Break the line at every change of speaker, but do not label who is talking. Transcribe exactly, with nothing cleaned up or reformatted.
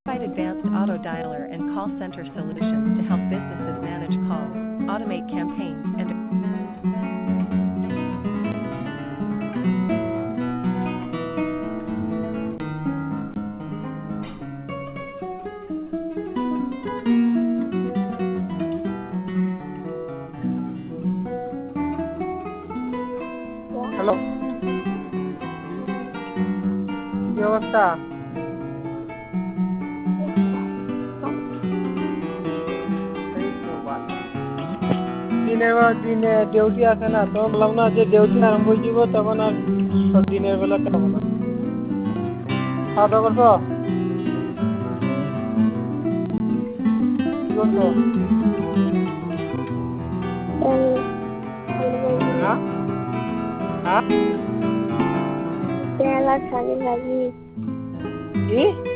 Provide advanced auto dialer and call center solutions to help businesses manage calls, automate campaigns, and
hello, কি অবস্থা? এই তো ভালো। দিনের বেলা দিনে ডিউটি আছে না, তো বললাম না যে ডিউটি আরম্ভ হয়ে যাব, তখন আর তোর দিনের বেলা খাবো না। খাওয়া দাওয়া করছো? কি করছো? হ্যাঁ হ্যাঁ
পেয়ালা শাকের ভাজি।
কি?